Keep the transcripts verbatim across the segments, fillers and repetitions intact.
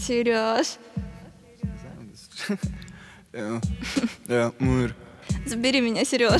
Сереж, забери меня, Сереж.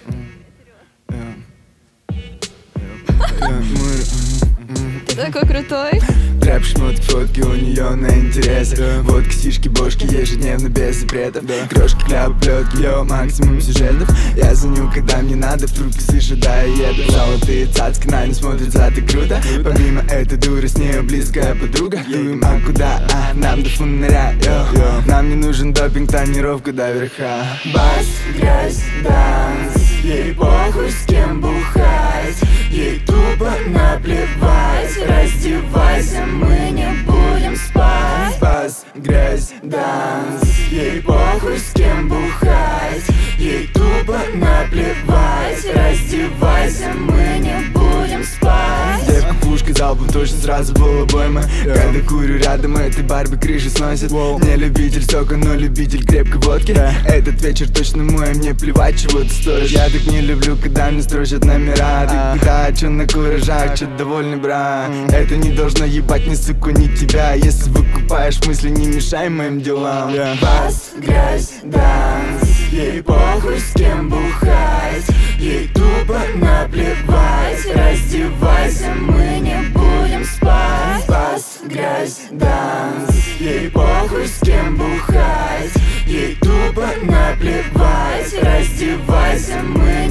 Ты такой крутой. Трэп, шмотки, фотки у нее на интересе. Водка, сишки, бошки, ежедневно без запретов. Крошки, кляп, плетки, йо, максимум сюжетов. Я звоню, когда мне надо, в трубке слышу, да, я еду. Золотые цацки, на не смотрят, за ты круто. Помимо этой дуры, с нею близкая подруга. Дуем, а куда? А, нам до фонаря, йо. Нам не нужен допинг, тонировка до верха. Бас, грязь, данс. Ей похуй, с кем бухать. Ей тупо наплевать. Раздевайся, мы не будем спать. Бас, грязь, данс. Ей похуй, с кем бухать. Ей тупо наплевать. Раздевайся, мы не будем спать. Девка пушка, залпом точно сразу был обойма. Когда курю рядом, этой Барби крыши сносит. Не любитель сока, но любитель крепкой водки. Этот вечер точно мой, мне плевать, чего ты стоишь. Я так не люблю, когда мне строчат номера. Ты когда, чё на куражах, чё довольный, брат. Это не должно ебать ни суку, ни тебя. Если выкупаешь мысли, не мешай моим делам. Бас, грязь, данс. Ей похуй, с кем бухать. Ей тупо наплевать. Раздевайся, мы не будем спать. Бас, грязь, данс. Ей похуй, с кем бухать. Ей тупо наплевать. Раздевайся, мы